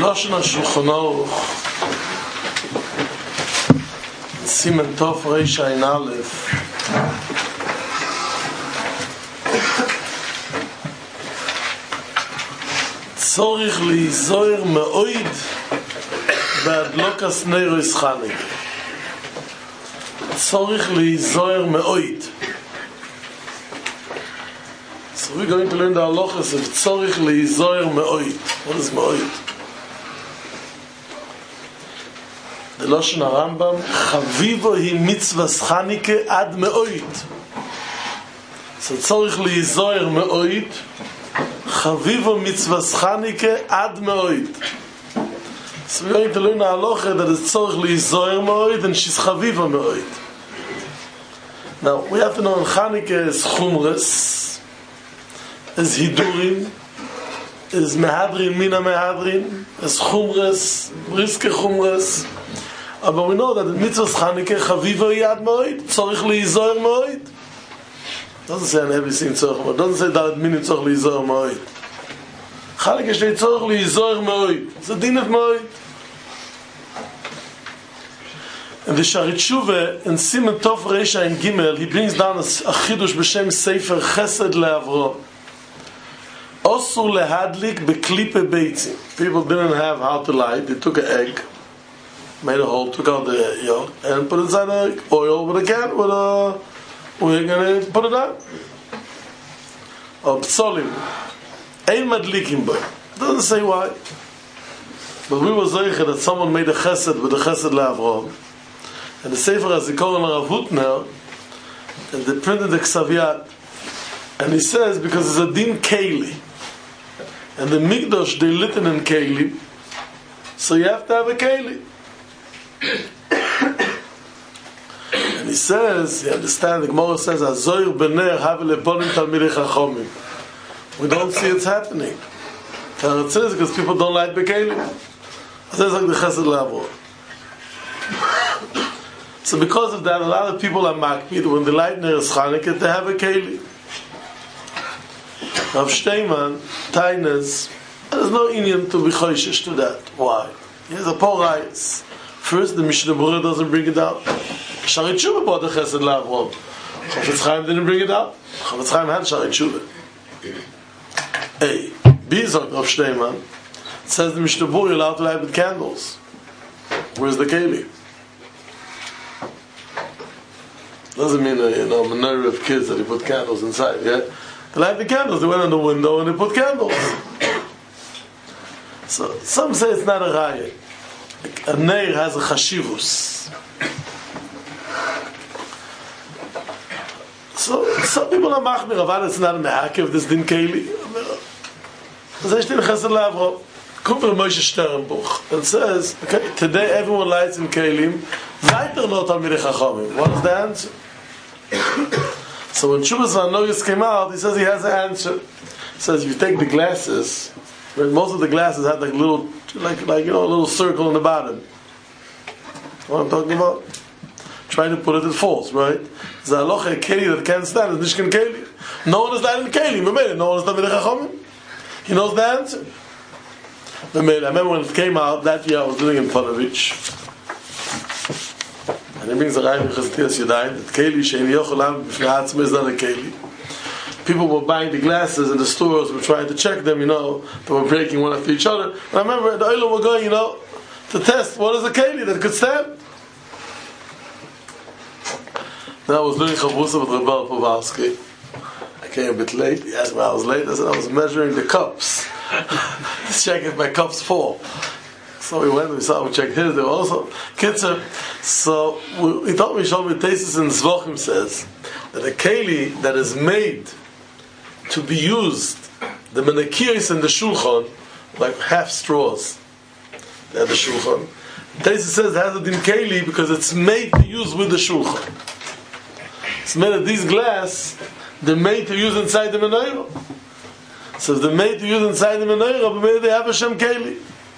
Lashon HaShulchan Aruch Siman Tov Reish Ayin Aleph Tzorich Lizoir Me'oid Be'adlokas Neiros Chanukah. Tzorich Lizoir Me'oid. So we're going to learn the halachas of Tzorich Lizoir Me'oid. What is Me'oid? The Lashon HaRambam, Chavivo hi mitzvahs Chanukah ad Me'oid. So Tzorich Lizoir Me'oid, Chavivo mitzvahs Chanukah ad Me'oid. So we're going to learn the halacha that is Tzorich Lizoir Me'oid and she's Chavivo Me'oid. Now, we have to know in Chanukah is Chumras, is Hidurim, is Mehadrin, Mina Mehadrin, is Chumras, Briske Chumras. But we know that in Mitzvahs Chanukah, Chavivo Yad Moed, Tzorich Lizoir Moed. Doesn't say on everything Tzorich Moed. Doesn't say that meaning Tzorich Lizoir Moed. Chanukah steht Tzorich Lizoir Moed. It's a din of Moed. And the Sharit Tshuva in Siman Tov Reish Ayin Gimel, he brings down a chidush b'shem Sefer Chesed LeAvrom. Osur lehadlik beklipe beitzim. People didn't have how to light. They took an egg, made a hole, took out the yolk, and put it inside the oil with a can, we're going to put it out. Or psolim. Ein madlikim boy. Doesn't say why. But we were zeicher that someone made a chesed with the Chesed LeAvrom. And the Sefer HaZikaron Rav Hutner, and they printed the Ksaviyat, and he says because it's a din keili, and the Mikdash they lit in keili, so you have to have a keili. And he says, you understand, the Gemara says, Azoir b'ner havel leponim talmidei chachomim. We don't see it's happening. And it says because people don't like bekeili. It says like the Chesed LeAvrom. So because of that, a lot of people are makpid when they light Neres Chanukah they have a keli. Rav Steinman, Tainus, there's no Indian to be choishish to that. Why? Here's a poor rice. First, the Mishnah Berurah doesn't bring it out. Sharit Tshuva bought the Chesed LeAvrom. Chafetz Chaim didn't bring it out. Chafetz Chaim had Sharit Tshuva. A. B. Zok Rav Steinman says the Mishnah Berurah you're allowed to light with candles. Where's the keli? Doesn't mean a minority of kids that they put candles inside. Yeah, they light the candles. They went on the window and they put candles. So some say it's not a raya. A neir has a chashivus. So some people are machmir about it's not a me'akev this din keili. So it's in Chesed LeAvrom. Kuper Moshe Sternbuch and says, okay, today everyone lights in kelim. Weiter not talmidei chachomim. What is the answer? So when Shuvas Vanoyus came out, he says he has an answer. He says if you take the glasses, right, most of the glasses had like little, like a little circle in the bottom. What I'm talking about? Trying to put it false, right? Zaloch a keli that can't stand is nishkan keli. No one is lighting keli. No one is talmidei chachomim. He knows the answer. I remember when it came out that year, I was living in Ponovich. And he brings a raya in Chaztias Yadayim that Keli she'en yocholam b'fnei atzma is not a Keli. People were buying the glasses in the stores, were trying to check them, they were breaking one after each other. And I remember the oilam were going, to test what is a Keli that could stand. Then I was doing Chavrusa with Rebel Povalsky. I came a bit late. He asked me I was late. I said I was measuring the cups to check if my cups fall. So we went, we checked his, they were also Kitzer. So he told me, Shalom Tesis in Zvochim says that a keli that is made to be used, the menakiris and the shulchan, like half straws, they had the shulchan. Tesis says it has a din keli because it's made to use with the shulchan. It's made of these glass, they're made to use inside the menorah. So if they're made to use inside the menorah, but maybe they have a shem keli.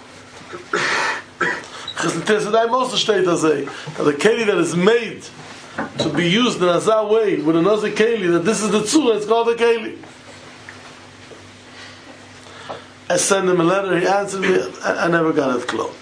Chesed also state as that the keli that is made to be used in a zah way with another keli, that this is the tzura, it's called a keli. I sent him a letter, he answered me, I never got it close.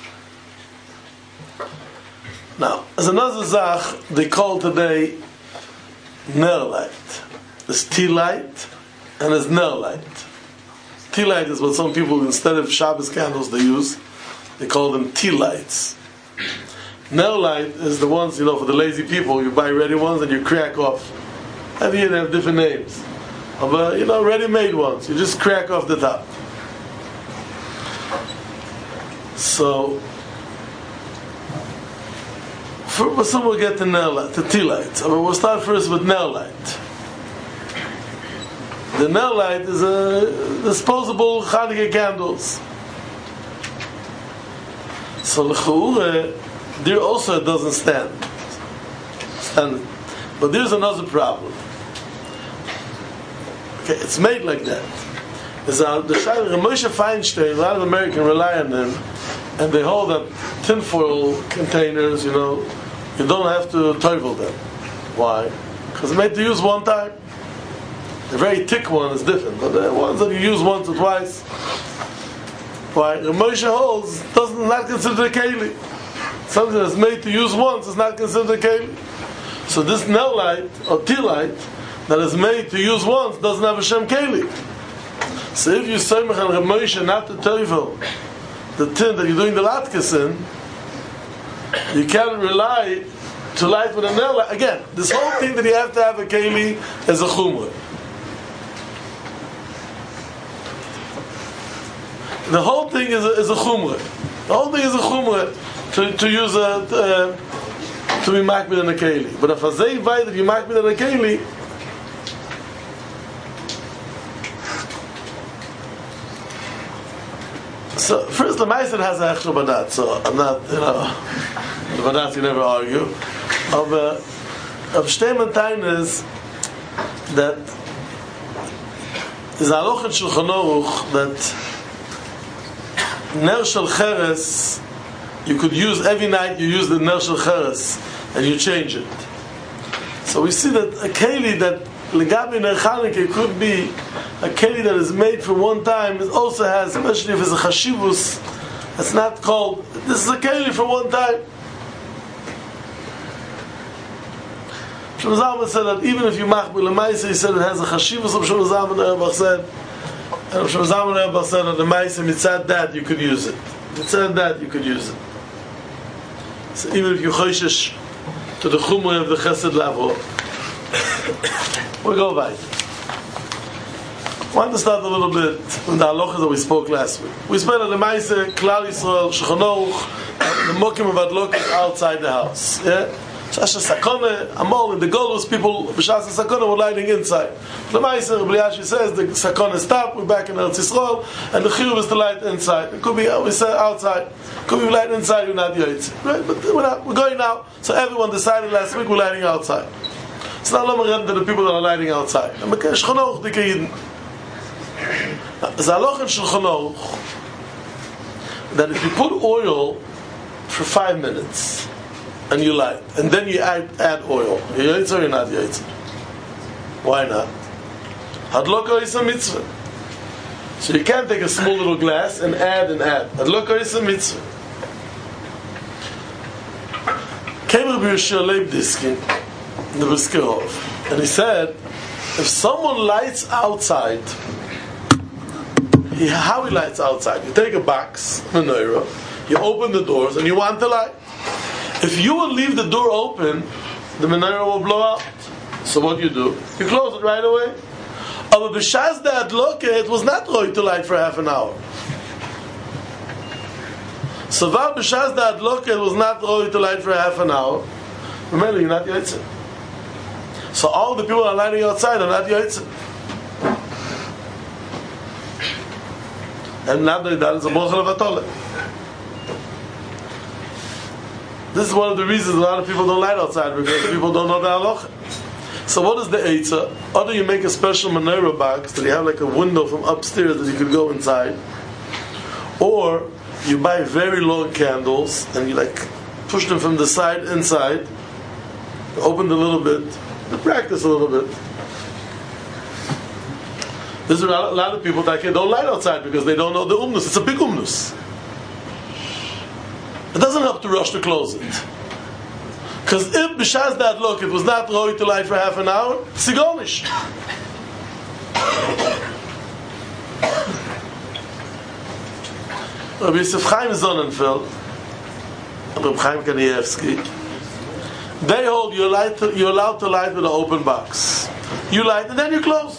Now, as another zach, they call today ner light. There's tea light and there's ner light. Tea light is what some people, instead of Shabbos candles they use, they call them tea lights. Ner light is the ones, for the lazy people, you buy ready ones and you crack off. Every year they have different names. But, ready-made ones, you just crack off the top. So, some will get the ner light, the tea lights. But we'll start first with ner light. The ner light is a disposable Chanukah candles. So l'cha'ura, there also it doesn't stand. But there's another problem. Okay, it's made like that. The Shayla Moshe Feinstein, a lot of Americans rely on them, and they hold that tinfoil containers, you don't have to toivel them. Why? Because they're made to use one time. The very thick one is different, but the ones that you use once or twice. Why? The Moshe holds not considered a keli. Something that's made to use once is not considered a keli. So this ner light or tea light that is made to use once doesn't have a shem keli. So if you say Mechan Reb Moshe not to toivel the tin that you're doing the latkes in, you can't rely to light with a ner light. Again, this whole thing that you have to have a keli is a chumrah. The whole thing is a chumrah. The whole thing is a chumrah to use to be makbid in a keli. But if I say that you makbid in a keli, so first the Meiser has a hechsher badat, so I'm not, the badat you never argue. Of Shtementain is that is a halacha in Shulchan Aruch that ner shel cheres you could use every night. You use the ner shel cheres and you change it. So we see that a keli that legabi ner Chanukah could be a keli that is made for one time. It also has, especially if it's a chashivus, it's not called. This is a keli for one time. Shlomo Zalman said that even if you machbir l'maisa, he said it has a chashivus. Shlomo Zalman Auerbach said. And Shlomo Zalman Auerbach said on the Maisa, mitzad that you could use it. Mitzad that you could use it. So even if you choishish to the chumrah of the chesed level, we'll go by. I want to start a little bit with the halachas that we spoke last week. We spent on the Maisa, Klal Yisrael, Shulchan Aruch, the mokim of adlokas outside the house. Yeah? Shasha Sakona, Amol, in the Golus, people, B'Shas Sakona were lighting inside. The Meiser, Rabbi Yashi says, the Sakona stopped, we're back in Eretz Yisrael, and the Chiyuv is to light inside. It could be, we said, outside. It could be light inside, you're not Yoitz. Right? But we're going now. So everyone decided last week we're lighting outside. It's not limited to the people that are lighting outside. And Shulchan Aruch, the Keyidin. There's a halacha in Shulchan Aruch that if you put oil for 5 minutes, and you light, and then you add oil, you're Yaitzer or you're not Yaitzer? Why not? Hadloka is a mitzvah. So you can't take a small little glass and add. Hadloka is a mitzvah. Came Rabbi Yeshua Leib Diskin, the Briskirov, and he said, if someone lights outside, how he lights outside? You take a box, menorah, you open the doors, and you want to light. If you will leave the door open, the menorah will blow out. So what do? You close it right away. Aber b'shas da'adloka, it was not going to light for half an hour. So while b'shas da'adloka, it was not going to light for half an hour. Remember, you're not Yotzei. So all the people are lighting outside are not Yotzei. And not that is a mochel of atole. This is one of the reasons a lot of people don't light outside, because people don't know the halacha. So what is the eitzah? Either you make a special menorah box that you have like a window from upstairs that you could go inside, or you buy very long candles and you like push them from the side inside, open a little bit, practice a little bit. There's a lot of people that don't light outside because they don't know the umnus. It's a big umnus. It doesn't help to rush to close it. Because if b'shas that look, it was not roi to light for half an hour, sigonish. Rabbi Yosef Chaim Sonnenfeld, Rabbi Chaim Kanievsky, they hold you're allowed to light with an open box. You light and then you close.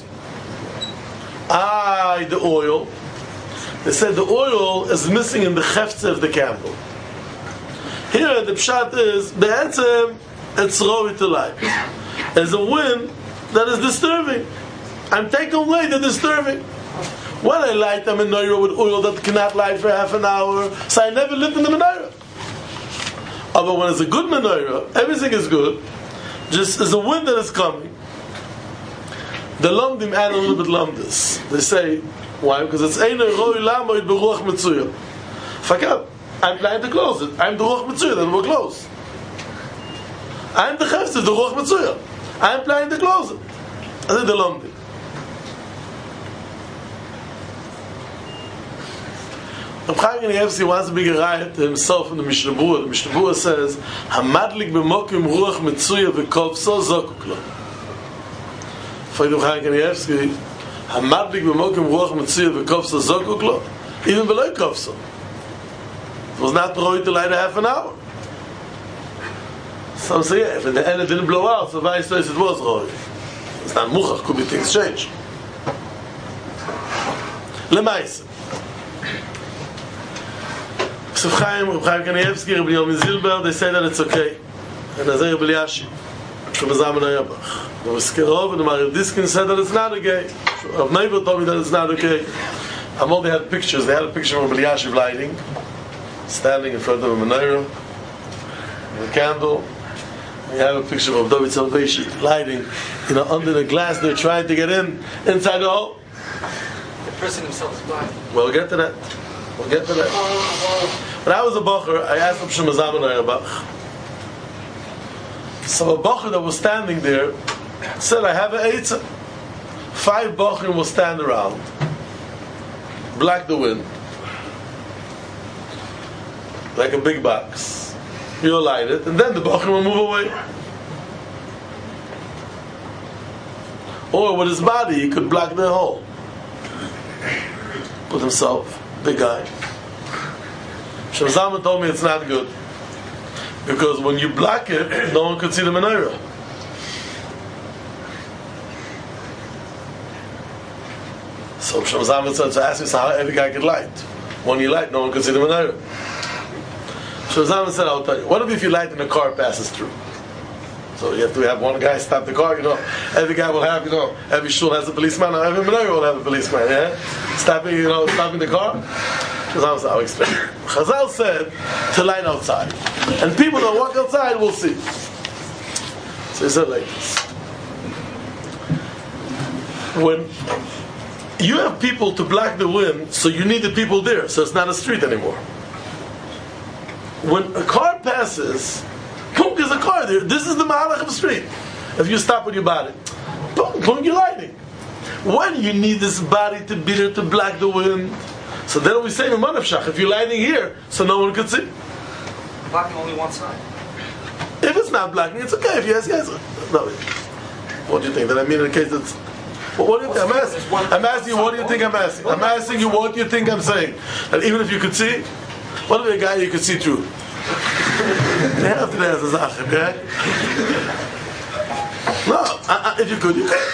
The oil. They said the oil is missing in the chefze of the candle. Here the pshat is the answer. It's roi to light. There's a wind that is disturbing. I'm taking away the disturbing. When I light a menorah with oil that cannot light for half an hour, so I never lit in the menorah. But when it's a good menorah, everything is good. Just as a wind that is coming. The Lomdim add a little bit Lomdis. They say, why? Because it's Einer Roi Lamoid Beruach Metzuya. Fakat, I'm planning to close it. I'm the Ruach Metzuya, then we'll close. I'm the Chefs, the Ruach Metzuya. I'm planning to close it. I said the Lomdim. Rav Chaim Kanievsky wants to be gerayet to himself in the Mishnah Berurah. The Mishnah Berurah says, "Hamadlik b'mokim ruach metzuya v'kovso zokuk lo." For Rav Chaim Kanievsky, "Hamadlik b'mokim ruach metzuya v'kovso zokuk lo." Even below kovso, it was not roi to light a half an hour. Some say, yeah, if in the end it didn't blow out, so vice versa it was roi. It's not muchach, could be things change. Lemaisa. Rav Chaim Kanievsky, Rabbi Yomi Zilber, they say that it's okay. And Azar Rabbi Yashi, from Zaman Ayabach. Rabbi Skerov and Mario Diskin said that it's not okay. Rav Neiver told me that it's not okay. Amol, they had pictures. They had a picture of Rabbi Yashi lighting, standing in front of a menorah, with a candle. They have a picture of David Salvation lighting, under the glass. They're trying to get inside the hole. The person himself is blind. We'll get to that. When I was a bacher, I asked Rav Shlomo Zalman Auerbach. So a bacher that was standing there said, I have an eitzah. 5 bachrim will stand around, block the wind, like a big box. You'll light it, and then the bachrim will move away. Or with his body, he could block the hole. With himself. Big guy. Shlomo Zalman told me it's not good because when you block it, no one could see the menorah. So Shlomo Zalman said, so ask me how every guy could light. When you light, no one could see the menorah. Shlomo Zalman said, I'll tell you. What if you light and a car passes through? So you have to have one guy stop the car, Every guy will have, every shul has a policeman, or every menorah will have a policeman, yeah? Stopping the car. Chazal said, I'll explain. Chazal said to light outside. And people that walk outside will see. So he said like this. When you have people to block the wind, so you need the people there, so it's not a street anymore. When a car passes, boom, there's a car there. This is the mahalach of the street. If you stop with your body, boom, boom, you're lighting. When you need this body to be there to block the wind, so then we say in Manavshach, if you're lighting here, so no one could see. Blocking only one side. If it's not blocking, it's okay. If yes. No. What do you think? That I mean in the case that's... What do you think? I'm asking you, what do you think I'm asking? I'm asking you, what do you think I'm saying? That even if you could see, what if a guy you could see through? They have to answer that, okay? No, if you could, you could.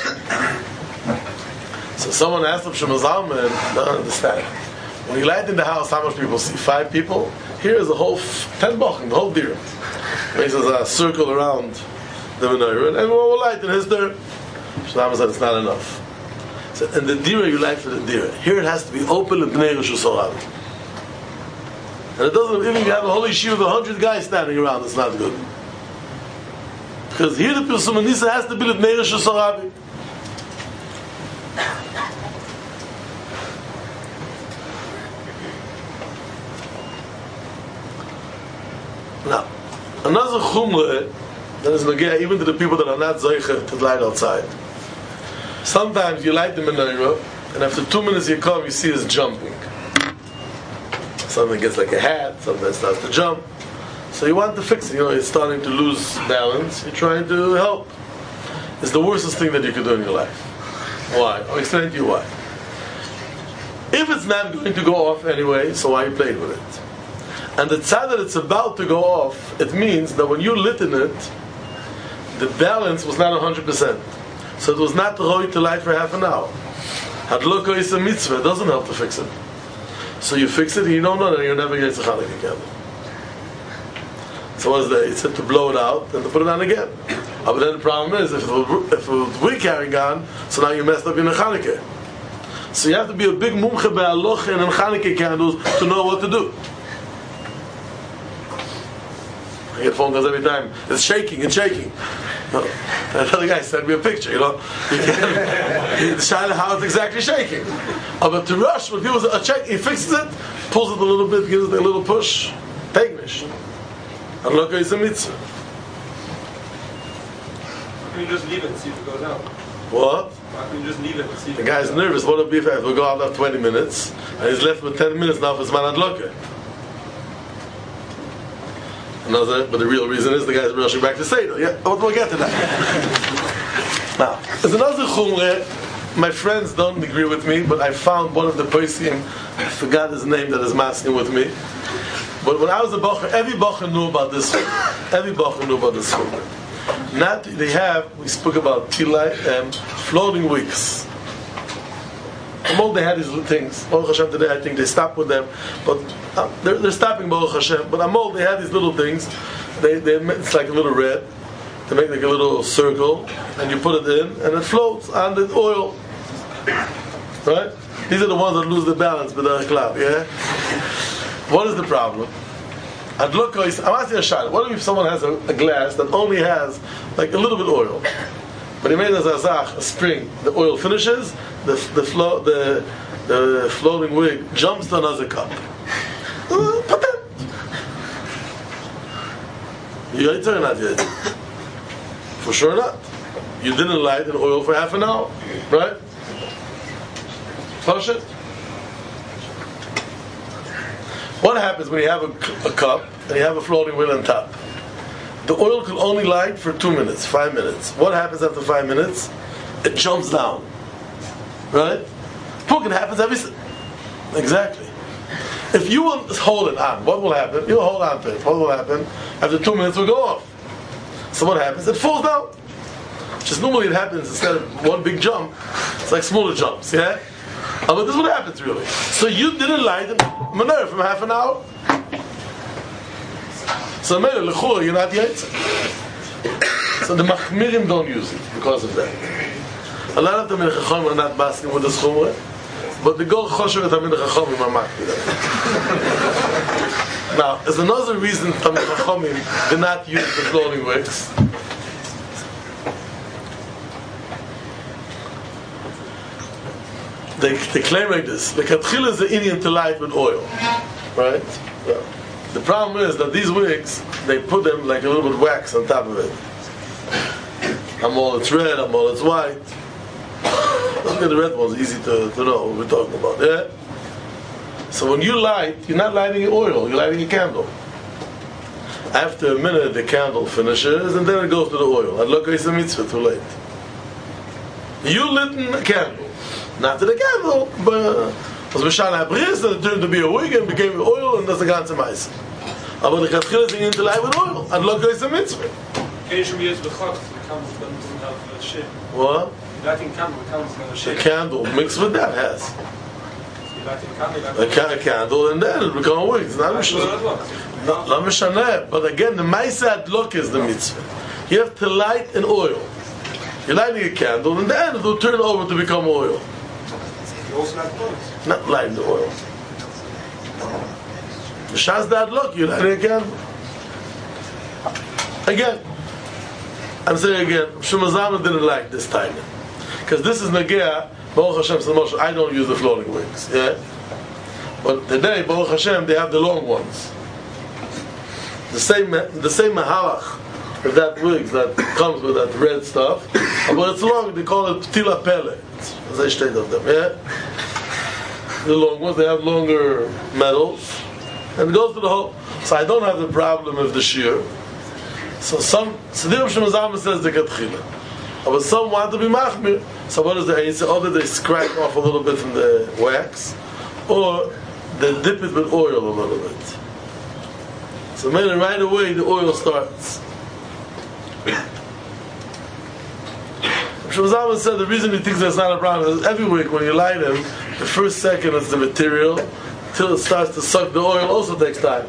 So someone asked Rav Shlomo Zalman, don't understand. When you light in the house, how much people see? 5 people? Here is a whole 10 bachim, the whole deer. There's a circle around the menorah, and everyone will light in his dirt. Shlomo said it's not enough. So, and the deer you light for the deer. Here it has to be open and bnei Rosh Hashanah. And it doesn't, even if you have a whole yeshiva of 100 guys standing around, it's not good. Because here the Pirsum Nisa has to be the bnei Rosh Hashanah. Now, another chumrah that is nageh even to the people that are not zeicher to light outside. Sometimes you light the menorah and after 2 minutes you come, you see it's jumping. Something gets like a hat, something starts to jump. So you want to fix it. It's starting to lose balance. You're trying to help. It's the worstest thing that you could do in your life. Why? I'll explain to you why. If it's not going to go off anyway, so why you played with it? And the time that it's about to go off, it means that when you lit in it, the balance was not 100%. So it was not right to light for half an hour. Hadloka is a mitzvah. It doesn't help to fix it. So you fix it and you don't know that you're never going to get a Hanukkah candle. So what is that? It said to blow it out and to put it on again. But then the problem is, if it was we're carrying on, so now you messed up in a Hanukkah. So you have to be a big mumche be'aloch and in Hanukkah candles to know what to do. I get phone calls every time. It's shaking. Another guy sent me a picture. You can show how it's exactly shaking. But to rush, when people check, he fixes it, pulls it a little bit, gives it a little push. Tegnish. And look, it's a mitzvah. Why can you just leave it and see if it goes out? What? Why can you just leave it and see if The guy's nervous. What if we'll go out after 20 minutes, and he's left with 10 minutes now for his man adloka? But the real reason is the guy's rushing back to Seder. Yeah, we'll get to that. Now, there's another chumrah. My friends don't agree with me, but I found one of the poskim, I forgot his name, that is masking with me. But when I was a bacher, every bacher knew about this chumrah. We spoke about tilai and floating wicks. Amol they had these little things. Baruch Hashem today, I think they stopped with them, but they're stopping Baruch Hashem. But Amol they had these little things. It's like a little red. They make like a little circle, and you put it in, and it floats on the oil. Right? These are the ones that lose the balance with the cloud. Yeah. What is the problem? I'm asking a shot. What if someone has a glass that only has like a little bit oil, but he made a zazach, a spring. The oil finishes, the floating wig jumps to another cup. Patent. You ate it or not yet? For sure not. You didn't light an oil for half an hour, right? Push it. What happens when you have a cup and you have a floating wheel on top? The oil can only light for 2 minutes, 5 minutes. What happens after 5 minutes? It jumps down. Right? It happens exactly. If you will hold it on, what will happen? You'll hold on to it. What will happen? After 2 minutes, it will go off. So what happens? It falls down. Just normally it happens instead of one big jump, it's like smaller jumps, yeah? But this is what happens really. So you didn't light the menorah from half an hour. So you're not yaitza. So the machmirim don't use it because of that. A lot of the Mincha Chachomim are not basking with the schumrah, but the Gor Choshev and the Mincha Chachomim are makbid. Now, there's another reason the Mincha Chachomim did not use the floating wicks. They claim like this: the katchila is the Indian to light with oil, right? Yeah. The problem is that these wicks, they put them like a little bit of wax on top of it. Amol it's red, amol it's white. Look at the red ones, easy to know what we're talking about. Yeah. So when you light, you're not lighting oil; you're lighting a candle. After a minute, the candle finishes, and then it goes to the oil. Adloka is a mitzvah. Too late. You lit a candle. Not to the candle, but was Mishana Bris, and it turned to be a wig and became oil, and that's the ganze Meise. Aber the Chatchil is in the light with oil. Adloka is a mitzvah. What? The candle mixed with that has. A candle, and then it becomes a wig. It's not Mishana. But again, the Meise Adloka is the mitzvah. You have to light an oil. You're lighting a candle, and then it will turn over to become oil. Not lighting the oil. The Shas that look, you're lighting a candle. Again, I'm saying again, Shemazama didn't like this timing. Because this is Nagea, Baruch Hashem Samosh, I don't use the floating wings. Yeah? But today, Baruch Hashem, they have the long ones. The same Mahalach with that wig that comes with that red stuff, but it's long, they call it Tila Pele. They stayed of them, yeah? The long ones, they have longer metals. And it goes to the whole. So I don't have the problem of the shear. So the Rav Shlomo Zalman says the Katchila. But some want to be machmir. So what is the answer? Either they scrape off a little bit from the wax, or they dip it with oil a little bit. So maybe right away the oil starts. Shlomo Zalman said the reason he thinks that's not a problem is every week when you light them, the first second is the material, till it starts to suck the oil also takes time.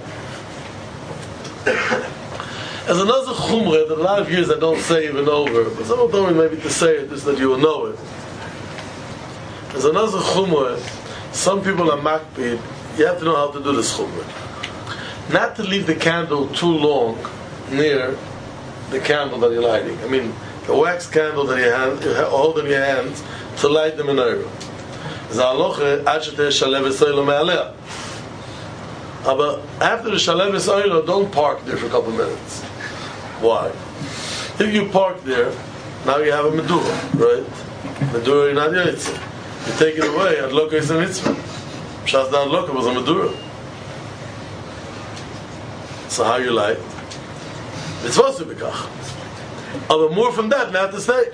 As another chumrah that a lot of years I don't say even over, but someone told me maybe to say it just that you will know it. As another chumrah, some people are makpid, you have to know how to do this chumrah. Not to leave the candle too long near the candle that you're lighting. I mean, the wax candle that you hold in your hands to light the menorah. But after the shaleves oil, don't park there for a couple of minutes. Why? If you park there, now you have a medura, right? Medura is not yaitza. You take it away, adloka is a mitzvah. Shas da adloka was a medura. So how you light? It's supposed to be kach. But more from that, not to stay.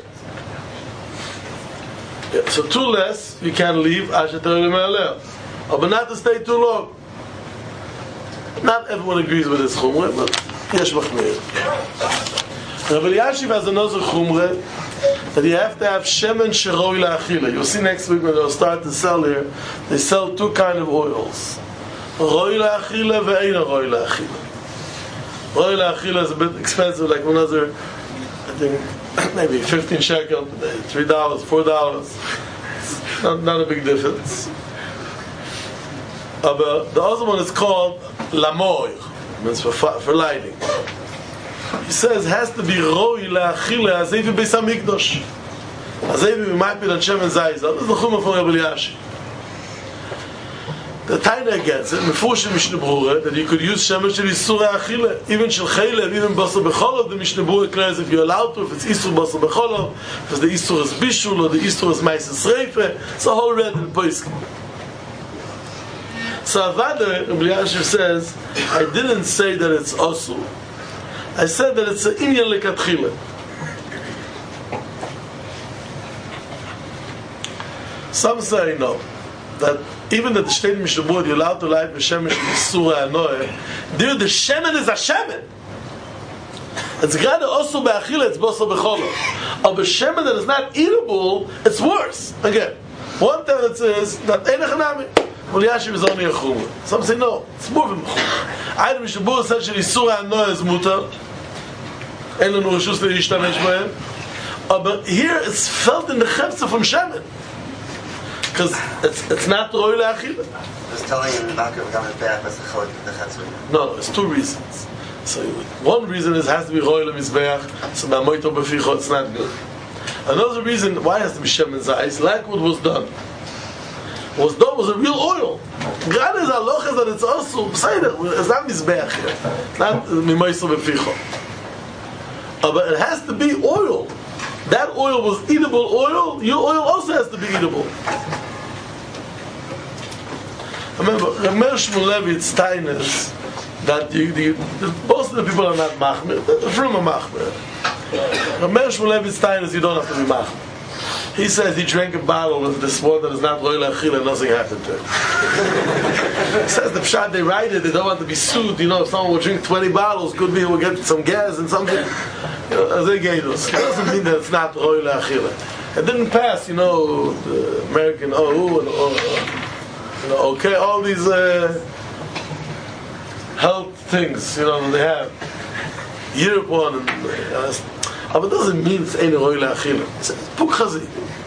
Yeah, so too less, you can leave but not to stay too long. Not everyone agrees with this chumrah, but yesh machmir. Rabbi Elyashiv has another chumrah that you have to have shemen sheroi la'achila. You'll see next week when they'll start to sell here, they sell two kind of oils. Roi la'achila ve'eina roi la'achila. Roi la'achila is a bit expensive, like another, I think, maybe 15 shekel, $3, $4. Not a big difference. But the other one is called lamoy, means for lighting. He says it has to be roi la'achila azevi beis hamikdash. Azevi b'makpid on shemen zayis. That is the chumrah from Rabbi Elyashiv. The Taina gets it, Mefushim Mishnah Berurah, that you could use shemen shel isur ha'achila, even shel chaylev, even basar b'cholov. The Mishnah Berurah declares if you're allowed to, if it's isur basar b'cholov, if the isur is bishul or the isur is ma'aser sreifa, it's a whole red in the poskim. So Avada, Rabbi Elyashiv says, I didn't say that it's osur. I said that it's an inyan lekatchila. Some say no, that even that the Shtei Mishnah Berurah, you're allowed to light b'shemen isur ha'anoeh. There, the shemen is a shemen. It's got also b'achila, it's basar b'cholov. But shemen that is not eatable, it's worse. Again, one thing that says that einach nami. Well, Yashiv is only a chumrah. Some say no, it's more than a chumrah. Either Mishnah Berurah said that isur ha'anoeh is mutar. Ein lanu reshus leishtamesh b'hem. But here it's felt in the chefza from shemen. Because it's not roi la'achila. Just telling him not to become his back, that's the chetzuri. No, it's two reasons. So one reason is it has to be roi le'mizbeach, so ma'moito b'ficho, it's not good. Another reason why it has to be shemen zayis, like what was done. What was done was a real oil. God is halacha that it's also it's not mizbeach here. It's not mimoito b'ficho. But it has to be oil. That oil was eatable oil. Your oil also has to be eatable. Remember, Rameir Shmuel Levi, it's tainus that most of the people are not machmir. The frum are machmir. Rameir Shmuel Levi, it's tainus you don't have to be machmir. He says he drank a bottle of this water that is not roi la'achila and nothing happened to him. He says the pshat, they write it, they don't want to be sued. You know, if someone will drink 20 bottles, could be he will get some gas and something. As they gave us. It doesn't mean that it's not roi la'achila. It didn't pass, the American okay, all these health things, that they have. Europe one, but it doesn't mean it's ein roi la'achila. It's puk chazi.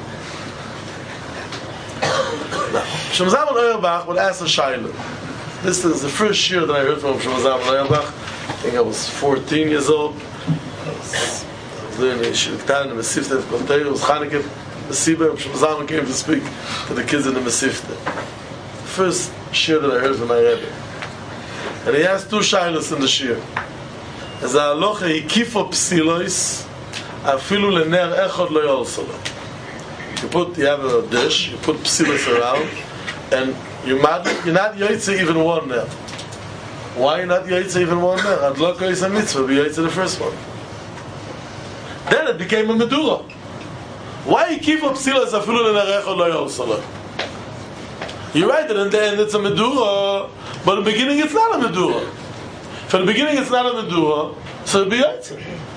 Now, Shlomo Zalman Auerbach would ask a shayla. This is the first shir that I heard from Shlomo Zalman Auerbach. I think I was 14 years old. I was doing a shir k'tan in the Mesivta. It was Chanukah Mesiba. Shlomo Zalman came to speak to the kids in the Mesivta. First shir that I heard from my Rebbe. And he asked two shaylas in the shir. As a halacha hikifo psilois, afilu lener echad lo yolsolo. You have a dish, you put psilas around, and you're not yoytze even one nail. Why you're not yoytze even one nail? Adlaka is a mitzvah, be yoytze the first one. Then it became a medura. Why you keep up psilas afilu lenarecha lo yosala? You're right that in the end it's a medura, but in the beginning it's not a medura. From the beginning it's not a medura, so it'll be yoytze.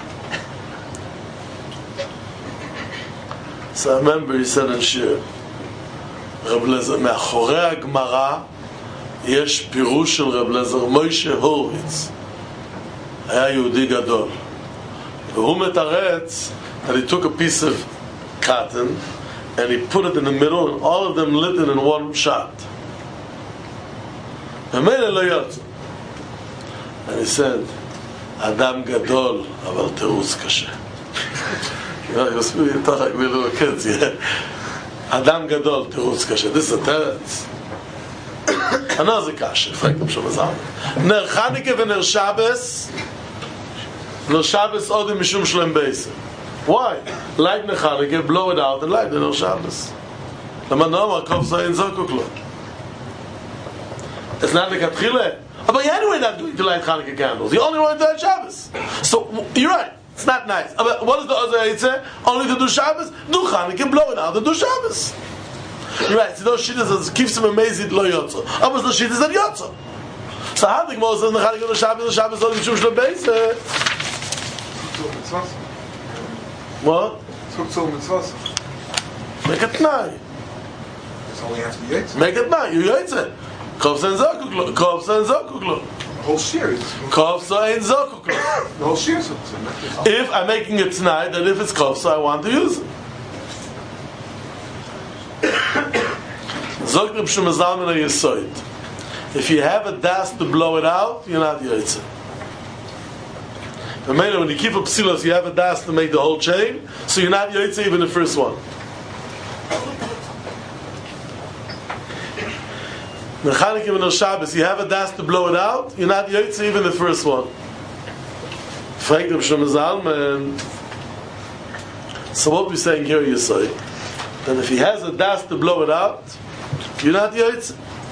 So I remember he said in Shir, רב לזר, מאחורי הגמרא יש פירוש של רב לזר מוישה הורוביץ, היה יהודי גדול, והוא מתרץ that he took a piece of cotton and he put it in the middle and all of them lit it in one shot. ומילא לא יוצא. And he said, אדם גדול אבל תירוץ קשה. He was speaking like we little kids, yeah. Adam Gadol, Teruts Kasha. This is a teretz. Another kasha, Franklin Shamazam. Ner Chanukah and Ner Shabbos. Ner Shabbos Odim Mishum Shlem Beis. Why? Light Ner Chanukah, blow it out, and light Ner Shabbos. The Manomar Kov Zayin Zokuklo. It's not like Atchile. But you're anyway not going to light Chanukah candles. You only want to light Shabbos. So, you're right. It's not nice. But what is the other Eitzah? Only to do Shabbos? Do Chanukah, blow it out, and do Shabbos. You're right. So those shittas that keeps him amazing, lo yotzo. But those shittas that yotzo. So how the Gemara says, Chanukah, do Shabbos, only Mishum Shlem Beis? What? Make it nine. That's all we have to be Yaitse. Make it nine. You Yaitse. Kovsa and Zokuklo. The whole series. Kovsa and Zokuklo. The whole series. If I'm making it tonight, then if it's Kovsa, I want to use it. Zokrib Shemazalman Yesoid. If you have a das to blow it out, you're not Yaitse. When you keep up psilos, you have a das to make the whole chain, so you're not Yaitse even the first one. Chanukah and Shabbos, you have a das to blow it out, you're not Yaitse even the first one. Franklin Shamazalman. So what we're saying here, you say, that if he has a das to blow it out, you're not Yaitse.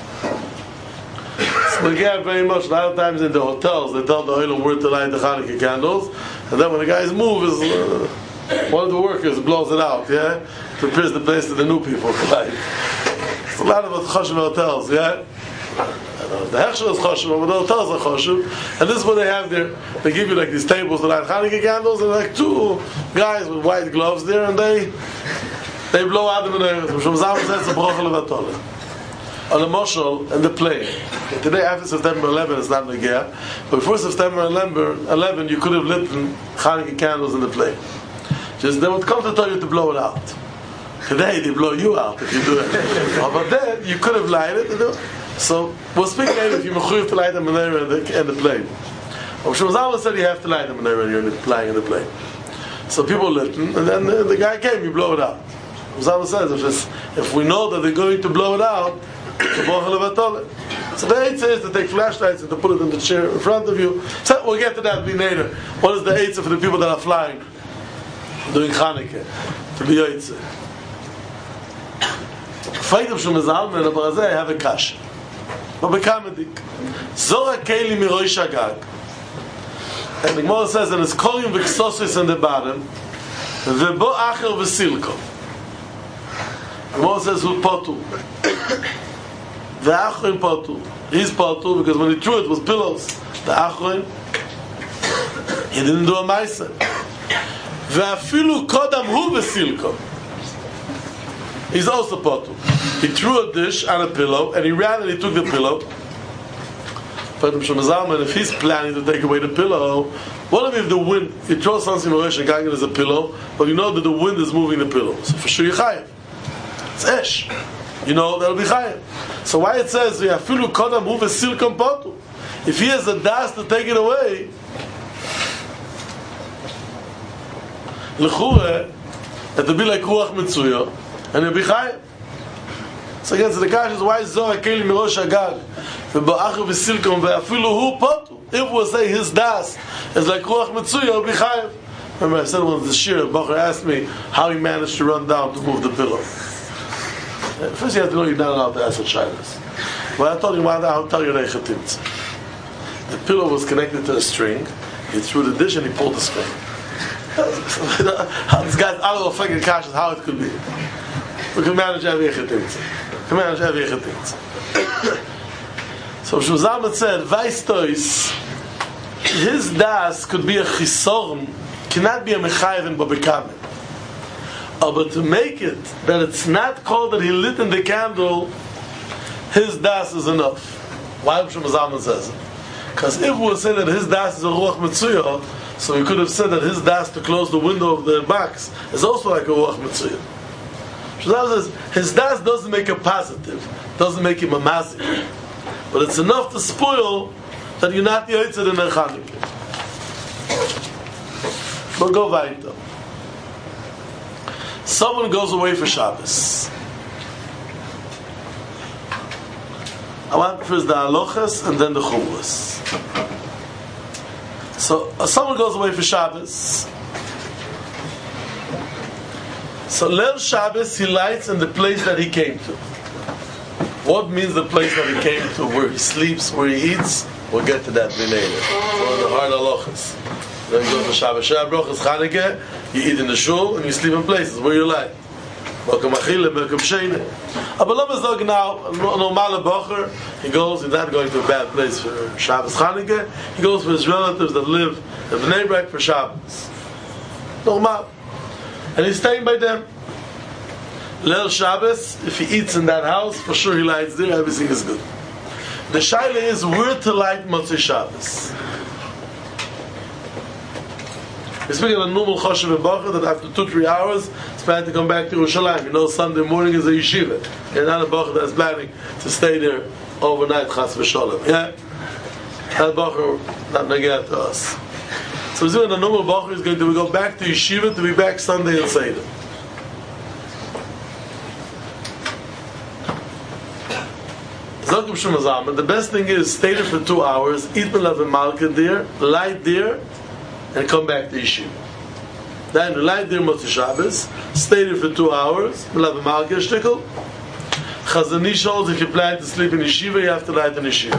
So we get very much, a lot of times in the hotels, they tell the oil where to light the Chanukah candles, and then when the guys move, one of the workers blows it out, yeah? Prepares the place to the new people to light. It's a lot of choshev hotels, yeah? The hechsher is choshev, but the hotels are choshev, and this is what they have there. They give you like these tables to light Chanukah candles, and like two guys with white gloves there, and they blow out the menorah. Mishum Zalman says, it's a brocha levatoleh. On the Moshel and the plane. Today, after September 11, it's not Negea. But before September 11, you could have lit Chanukah candles in the plane. Just they would come to tell you to blow it out. Today, they blow you out if you do it. But then, you could have lighted it. So, we'll speak later if you mechuyev to light the menorah in the plane. Mishum Zalman said you have to light the menorah when you're flying in the plane. So people lit, and then the guy came, you blow it out. Zalman says, if we know that they're going to blow it out, so the eitzah is to take flashlights and to put it in the chair in front of you. So we'll get to that later. What is the eitzah for the people that are flying doing Chanukah to be eitzah? Feidim Shemazalman and Abarazeh have a kash. But bekamedik Zora Keli Miroi Shagag. And the Gemara says, and it's Korim V'Ksosis in the bottom, V'bo Acher V'Silko. The Gemara says, who potu? The Achroin potu. He's potu because when he threw it was pillows. The Achroin, he didn't do a ma'aseh. Ve'afilu kodam hu v'silko. He's also potu. He threw a dish on a pillow and he ran and he took the pillow. But if he's planning to take away the pillow, what if the wind, you throw something as a pillow, but you know that the wind is moving the pillow. So for sure you're chayav. It's esh. You know that'll be chayav. So why it says ve'afilu kodam hu v'silko potu? If he has the das to take it away, l'chure, it'll be like ruach mitzuya, and it'll be chayav. So again, so the question is, why is Zohar Keli Mirosh Agag V'ba'achu V'silkom V'afilu Hu Potu? If we'll say his das is like ruach mitzuya, it'll be chayav. Remember I said once the shir, Bacher asked me how he managed to run down to move the pillow. First you have to know you're not allowed to ask for shaylas. But I told him, I'll tell you the pillow was connected to a string. He threw the dish and he pulled the string. This guy's out of the fucking cash how it could be. We can manage every thing. So Shmuel said, Weistois, his das could be a chisorn, cannot be a mechayev in babekamen. But to make it that it's not called that he lit in the candle, his das is enough. Why Shmuel Zalman says it? Because if we would say that his das is a ruach mitzuyah, so we could have said that his das to close the window of the box is also like a ruach mitzuyah. Shmuel says his das doesn't make it positive, doesn't make him a mazik, but it's enough to spoil that you're not yotzed in a Chanukah. But go weiter. Someone goes away for Shabbos. I want first the halachas and then the chumras. So someone goes away for Shabbos. So Leil Shabbos he lights in the place that he came to. What means the place that he came to? Where he sleeps, where he eats? We'll get to that later. So the hard halachas. Then you go for Shabbos. Shabbos brachas Chanukah. You eat in the shul and you sleep in places where you like. Welcome achille, welcome sheine. Abalam is like now a normal bacher. He goes. He's not going to a bad place for Shabbos Chanukah. He goes for his relatives that live in Bnei Brak for Shabbos. Normal, and he's staying by them. Leil Shabbos, if he eats in that house, for sure he lights there. Everything is good. The shaila is where to light Motzei Shabbos. We're speaking of a normal choshev and bacher that after 2-3 hours it's planning to come back to Yerushalayim. You know, Sunday morning is a yeshiva. You're not a bacher that's planning to stay there overnight, chas v'sholem. Yeah? That bacher not neged to us. So we're doing a normal bacher is going to go back to yeshiva to be back Sunday and Seder. The best thing is stay there for 2 hours, eat belav and malka there, light there, and come back to yeshiva. Then you light there Motzei Shabbos, stay there for 2 hours, belav and malka shtickle. Chazon Ish holds if you plan to sleep in yeshiva, you have to light in yeshiva.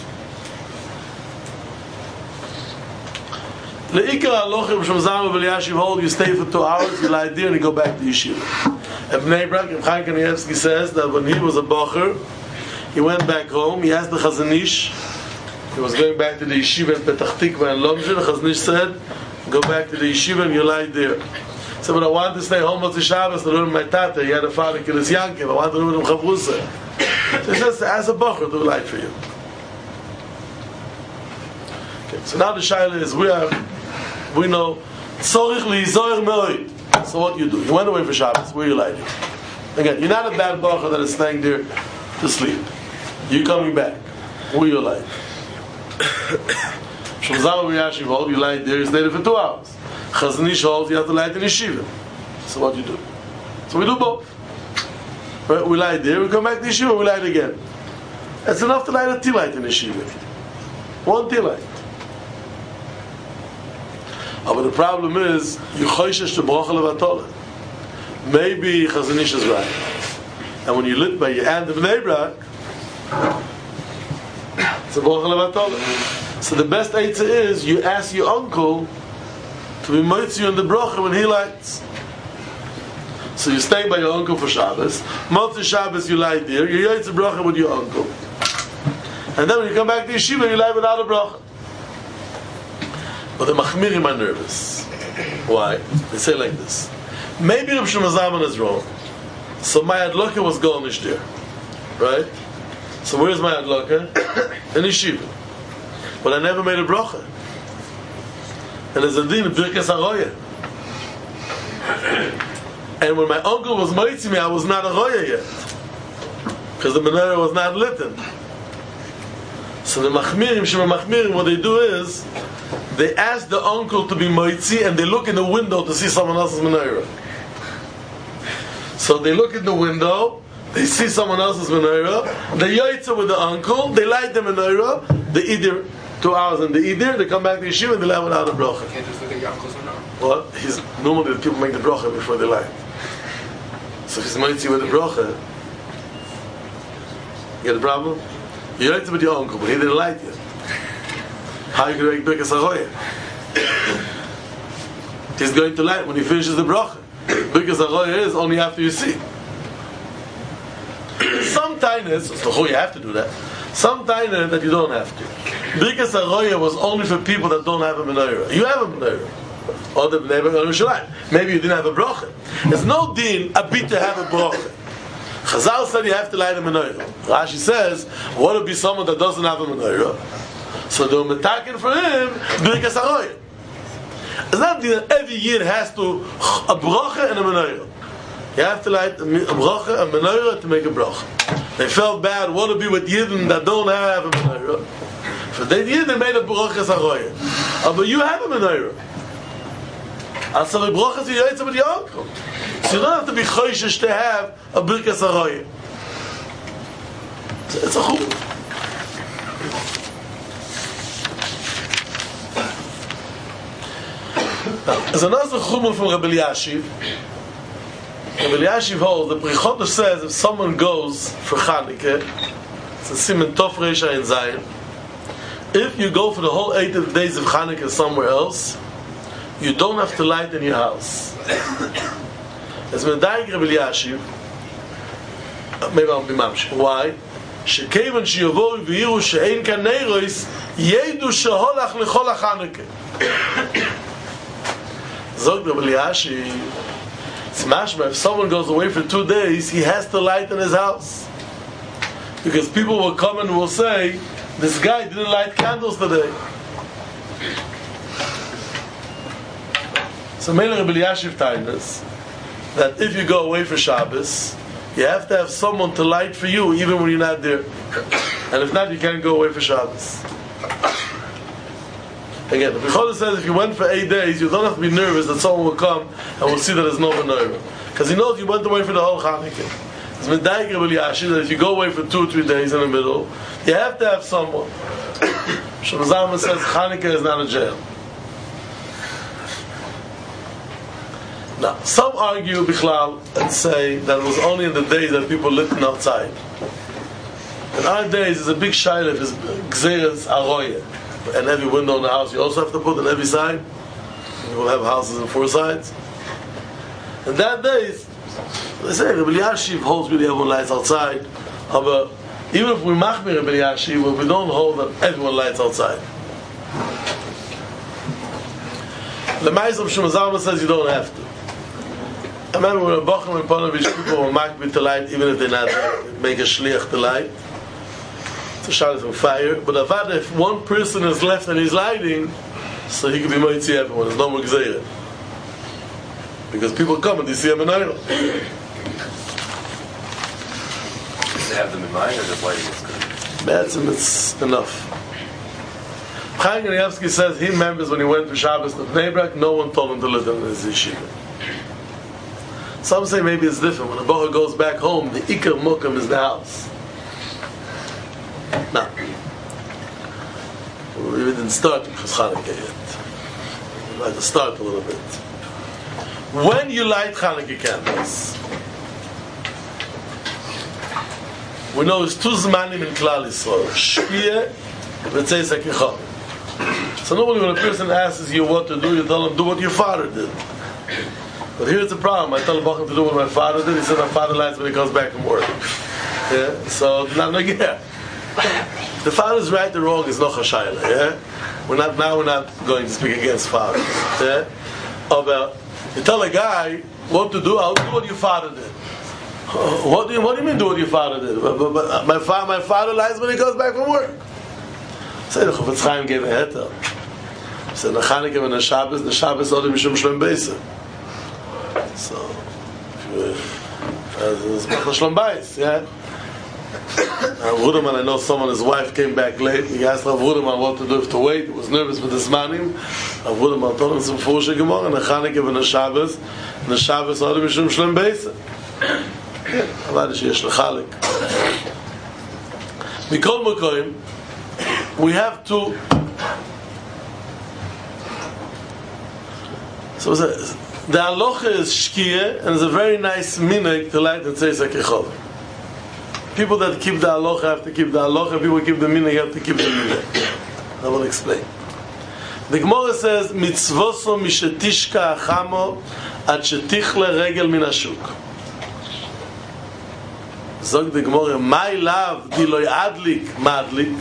Le'ikar halochim Shmuel Eliashiv hold you stay for 2 hours, you light there, and you go back to yeshiva. And Bnei Brak, Chaim Kanievsky says that when he was a bacher, he went back home, he asked the Chazon Ish, he was going back to the yeshiva in Petach Tikva and Lomzhin. The Chazon Ish said, go back to the yeshiva and you lie there. He said, but I wanted to stay home Motzei Shabbos to learn my tata. He had a father, Kilis Yankiv. I wanted to learn him Chavrusa. So he says, as a bacher, do light for you. Okay, so now the shaila is, we know, Tzorich lizoyer me'oid. So what you do? You went away for Shabbos, where you lighting? Again, you're not a bad bacher that is staying there to sleep. You're coming back. Where you light? Shmuel Eliashiv holds you light there, you stay there for 2 hours. Chazon Ish holds you have to light in yeshiva. So what you do? So we do both. Right? We light there, we come back to yeshiva, we light again. It's enough to light a tea light in yeshiva. 1 tea light. But the problem is, you choishesh to bracha levatoleh. Maybe Chazon Ish is right. And when you lit by your hand of Bnei Brak, it's a bracha levatoleh. So the best answer is you ask your uncle to be moitzi on the bracha when he lights. So you stay by your uncle for Shabbos. Motzei Shabbos you light there. You yaitz a bracha with your uncle, and then when you come back to yeshiva you light without a bracha. But the machmirim are nervous. Why? They say like this: maybe Reb Shlomo Zalman is wrong. So my adloka was garnished there, right? So where's my adloka? In yeshiva. But I never made a bracha. And there's a din, Birkas HaRoya. And when my uncle was moitzi me, I was not a roya yet. Because the menorah was not lit. So the machmirim, what they do is, they ask the uncle to be moitzi, and they look in the window to see someone else's menorah. So they look in the window, they see someone else's menorah, they yaitza with the uncle, they light the menorah, they eat their 2 hours and they eat there, they come back to yeshiva and they light without a bracha. You can't just look at your uncle's menorah. What? Normally the people make the bracha before they light. So if he's moitzi with the bracha, you get the problem? You light it with your uncle, but he didn't light yet. How are you going to make Birkas HaRoya? He's going to light when he finishes the bracha. Birkas HaRoya is only after you see. Sometimes, so you have to do that. Sometimes that you don't have to. Birkas HaRoya was only for people that don't have a menorah. You have a menorah. Or the Bnei Brak Yerushalayim. Maybe you didn't have a bracha. There's no din a bit to have a bracha. Chazal said you have to light a menorah. Rashi says, what would be someone that doesn't have a menorah? So they're metaken for him Birkas HaRoya. It's not that every year has to a bracha and a menorah. You have to light a bracha and a menorah to make a bracha. They felt bad. What would be with Yidden that don't have a menorah? For they Yidden made a Birkas HaRoya. But you have a menorah. And so the bracha is your with your uncle. So you don't have to be choishish to have a Birkas HaRoya. It's a chumrah. There's another chumrah from Rabbi Elyashiv. Rabbi Elyashiv holds that Prichotos says if someone goes for Chanukah, it's a Siman Tov Reish Ayin Zayin. If you go for the whole 8 days of Chanukah somewhere else, you don't have to light in your house. As Medayik Rabbi Elyashiv, maybe I'll be mamshich. Why? Shekevan sheyovoru v'yiru she'ein kan neiros yedu sheholach lechol HaChanukah. Zog Rabbi Elyashiv, it's mashma, if someone goes away for 2 days, he has to light in his house. Because people will come and will say, this guy didn't light candles today. So mainly Rabbi Elyashiv told us that if you go away for Shabbos, you have to have someone to light for you even when you're not there. And if not, you can't go away for Shabbos. Again, the Prichotos says if you went for 8 days, you don't have to be nervous that someone will come and will see that there's no menorah. Because he knows you went away for the whole Chanukah. It's Medayik Rabbi Elyashiv that if you go away for 2 or 3 days in the middle, you have to have someone. Shlomo Zalman says Chanukah is not a jail. Now, some argue Bichlal and say that it was only in the days that people lit outside. In our days, there's a big shaila, is Gzeres Aroya. And every window in the house you also have to put on every side. You will have houses on 4 sides. In that days, they say Rabbi Elyashiv holds really everyone lights outside. But even if we machmir Rabbi Elyashiv, we don't hold that everyone lights outside. The Ma'aseh of Shlomo Zalman says you don't have to. I remember when a Bochum and Ponovich people were machmir to light, even if they not make a shliach to light. To shine from fire, but if one person is left and he's lighting, so he can be moitzi everyone. There's no more gzeira, because people come and they see a menorah. They have them in mind, or just lighting is good? That's it's enough. Chaim Kanievsky says he remembers when he went for Shabbos to Bnei Brak, no one told him to live in his yeshiva. Some say maybe it's different. When a bocha goes back home, the ikar mukam is the house. Now, we didn't start with Chanukah yet. We'd like to start a little bit. When you light Chanukah candles, we know it's 2 zmanim in Klal Yisrael: Shkia and B'tzeis HaKichon. So normally when a person asks you what to do, you tell him, do what your father did. But here's the problem. I tell a Bacham to do what my father did. He said my father lights when he comes back from work. Yeah? So, yeah. The father's right or wrong is no chashayla. Yeah, we're not going to speak against fathers. Yeah, but you tell a guy what to do. I'll do what your father did. What do you mean do what your father did? But my father lies when he goes back from work. Say the Chofetz Chaim gave a heter. He said the Chanukah and the Shabbos only mishum shlom beisa. So, it's shlom beis. Yeah. Rav Ruderman, I know someone, his wife came back late. He asked Rav Ruderman what to do if to wait. He was nervous with his manim. Rav Ruderman told him some Fusha Gemara, and the Chanukah and the Shabbos are the Mishum Shlem Beisa. Avada sheyesh lechalik. Mikol Mokoim, we have to So the halacha is shkia, and it's a very nice minhag to light the Tzeisak Yechov. People that keep the halacha have to keep the halacha. People who keep the minhag have to keep the minhag. I will explain. The Gemara says, "Mitzvoso mishetishka achamo ad shetichle regel min hashuk." Zog the Gemara, "My love, di lo yadlik madlik."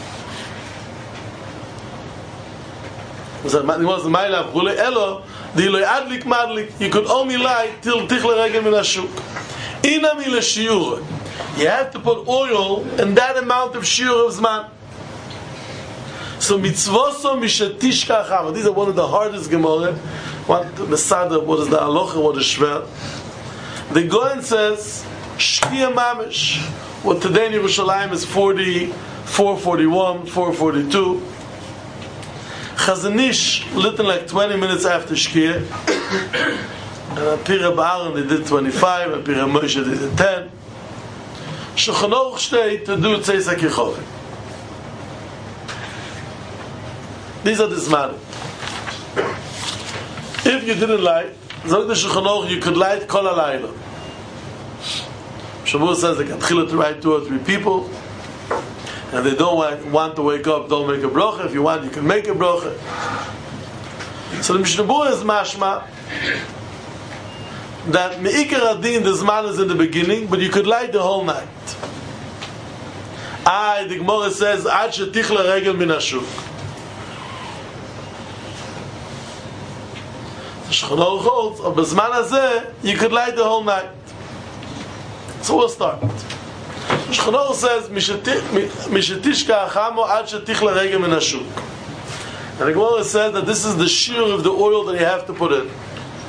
The Gemara says, "My love, bule elo di lo yadlik madlik." You could only light till tichle regel min hashuk. Inami leshiur. You have to put oil in that amount of shiur of zman. So mitzvoso mishetishka achamo. These are one of the hardest Gemara. What the Masada, what is the halacha, what is shver. The Goyen says shkia mamish. What today in Yerushalayim is 44, 41, 442. Chazanish lit in like 20 minutes after shkia. And Pira Ba'aron they did 25, and Pira Moshe they did 10. Shulchan Aruch state to do Tzeisak Yechovim. These are the zmanim. If you didn't light, Zog the Shulchan Aruch, you could light kol halayla. Shavuot says they can tchila to write 2 or 3 people, and they don't want to wake up, don't make a bracha. If you want, you can make a bracha. So the Mishnah Berurah is mashma that me'ikar adin the zman is in the beginning, but you could light the whole night. The Gemara says ad shetichle regel min hashuk. The Shulchan Aruch holds of b'zman hazeh you could light the whole night. So we'll start. Shulchan Aruch says mishetishka achamo ad shetichle regel min hashuk. And the Gemara says that this is the shiur of the oil that you have to put in.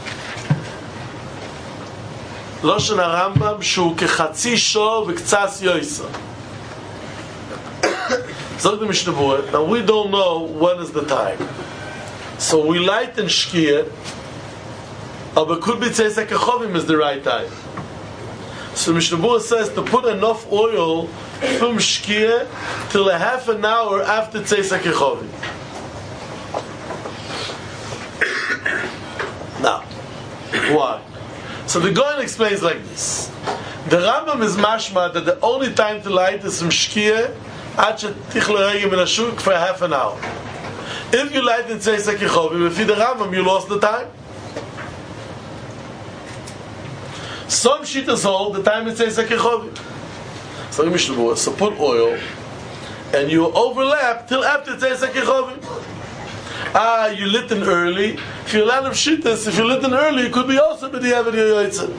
Loshen HaRambam shu kechatzi shor v'ktsas yoisa. Zog the Mishnah Berurah. Now we don't know when is the time, so we light in shkia, but it could be Tzeisak Yechovim is the right time. So Mishnah Berurah says to put enough oil from shkia till a half an hour after Tzeisak Yechovim. Now, why? So the Goyen explains like this. The Rambam is mashma that the only time to light is from shkia ad shetichle regel min hashuk for half an hour. If you light in Tzeisak Yechovim, if you the Rambam, you lost the time. Some shittas hold the time in Tzeisak Yechovim. So the Mishnah Berurah, so put oil and you overlap till after Tzeisak Yechovim. You lit in early. If you're a lot of shittas, if you lit in early, it could be also b'diavad yoytzah.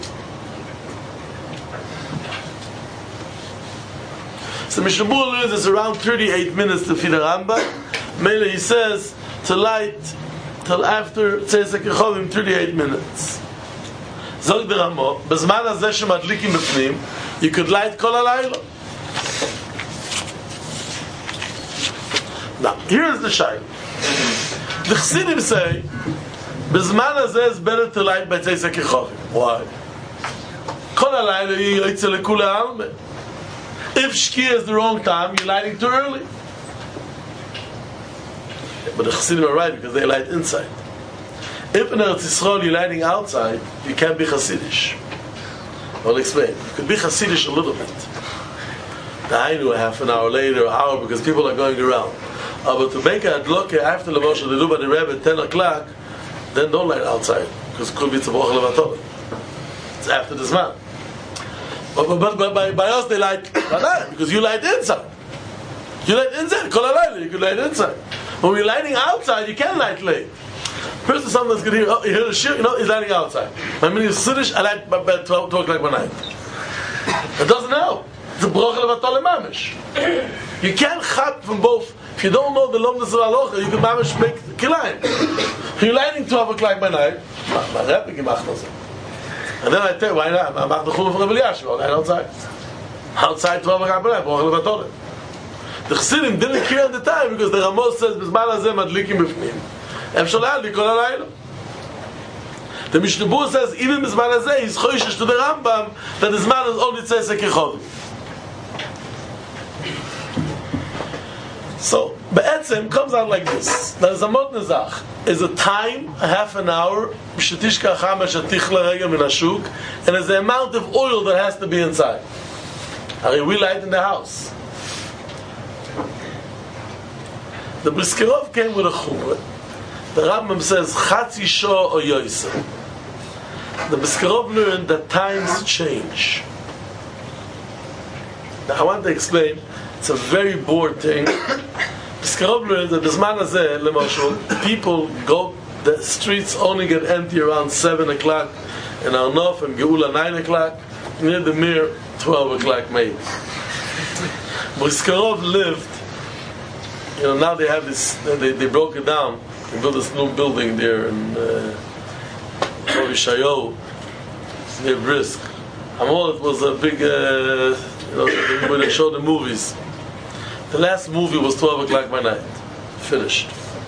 So Mishnah Berurah learns it's around 38 minutes to feed a Rambam. Mele he says to light till after Tzeisak Yechovim 38 minutes. Zog the Ramo, b'zman hazeh shemadlikim b'pnim, you could light kol halayla. Now, here is the shayla. The Chassidim say, b'zman hazeh is better to light by Tzeisak Yechovim. Why? Kol halayla yoytzeh lekule alme. If shkia is the wrong time, you're lighting too early. But the Chassidim are right because they light inside. If in Eretz Yisrael you're lighting outside, you can't be Chassidish. I'll explain. You could be Chassidish a little bit. I knew a half an hour later, an hour, because people are going around. But to make a adloke after the Moshe, they do by the Rebbe at 10 o'clock, then don't light outside, because it could be tzavach levatol. It's after the Zman. But by us they light because you light inside. You light inside, kol halayla, you can light inside. When we're lighting outside, you can't light late. Person sometimes can hear the shir, he's lighting outside. I mean, he's Siddish, I light by 12 o'clock by night. It doesn't help. It's a bracha levatol mamish. You can't chat from both. If you don't know the lomdas of halacha, you can mamish make kilayim. You're lighting 12 o'clock by night. My Rebbe gemacht das. And then I tell you, why not? I'm the chumah for Rebbe Yashiv. I outside. Outside 12 o'clock by night. Bracha levatol. The Chassidim didn't care at the time because the Ramos says b'zman hazeh madlikim b'fnim. Efshal kol halayla. The Mishnah Berurah says even b'zman hazeh he's choishish to the Rambam that the zman is only Tzeisak Yechovim. So Be'etzem comes out like this. There's a modne Zach. Is a time, a half an hour, Shetishka Chama Shetichla Rega Min HaShuk, and there's the amount of oil that has to be inside. We light in the house. The Briskerov came with a chumrah. The Rambam says, Chatzi Shah or Yoyser. The Briskerov learned that times change. Now I want to explain, it's a very bored thing. Briskerov learned that Bisman Hazeh, Lemashul, people go, the streets only get empty around 7 o'clock, and Arnof and Geula 9 o'clock, near the Mir 12 o'clock maybe. Briskerov lived, now they have this, they broke it down, they built this new building there in Shayo, near Brisk. Amol, it was a big, when they showed the movies. The last movie was 12 o'clock by night. Finished.